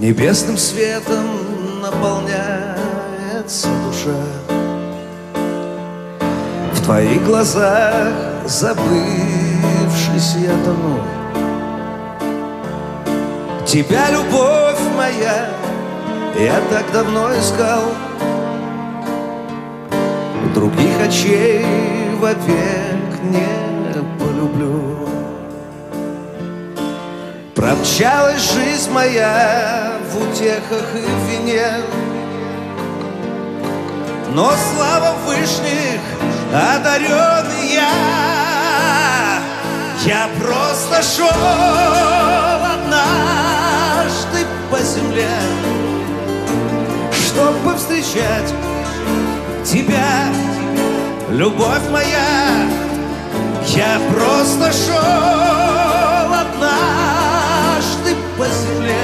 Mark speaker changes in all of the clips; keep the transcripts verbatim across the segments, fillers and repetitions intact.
Speaker 1: Небесным светом наполняется душа. В твоих глазах, забывшись, я тону. Тебя, любовь моя, я так давно искал. Других очей вовек не полюблю. Промчалась жизнь моя в утехах и в вине, но слава вышних одаренный я. Я просто шел однажды по земле, чтоб повстречать тебя, любовь моя. Я просто шел однажды по земле,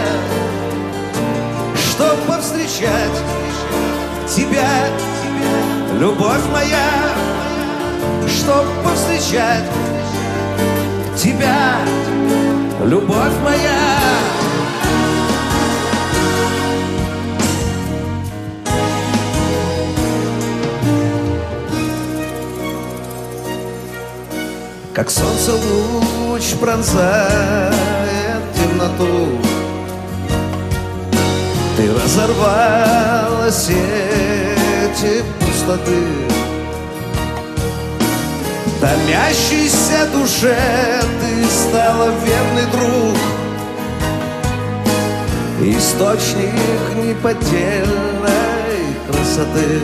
Speaker 1: чтоб повстречать тебя, любовь моя. Чтоб повстречать тебя, любовь моя. Как солнце луч пронзает темноту, ты разорвала сети пустоты. Томящейся душе ты стала верный друг, источник неподдельной красоты.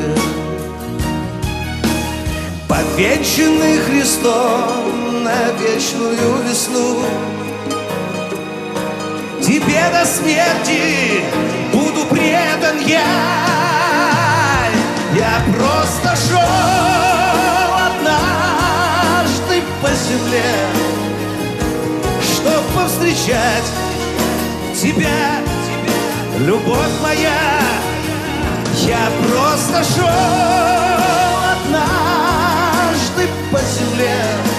Speaker 1: Повенчанный Христом на вечную весну, тебе до смерти буду предан я. Я просто шел однажды по земле, чтоб повстречать тебя, любовь моя. Я просто шел однажды по земле,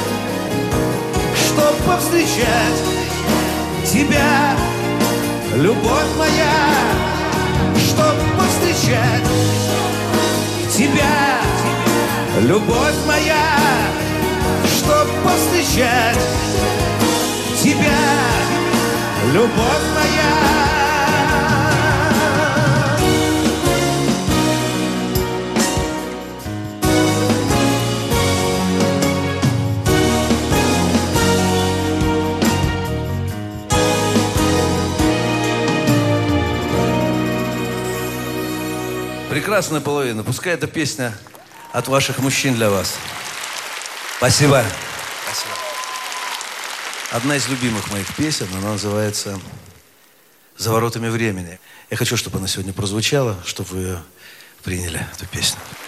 Speaker 1: чтоб повстречать тебя, любовь моя. Чтоб повстречать тебя, любовь моя. Чтоб повстречать тебя, любовь моя.
Speaker 2: Прекрасная половина. Пускай эта песня от ваших мужчин для вас. Спасибо. Спасибо. Одна из любимых моих песен, она называется «За воротами времени». Я хочу, чтобы она сегодня прозвучала, чтобы вы ее приняли, эту песню.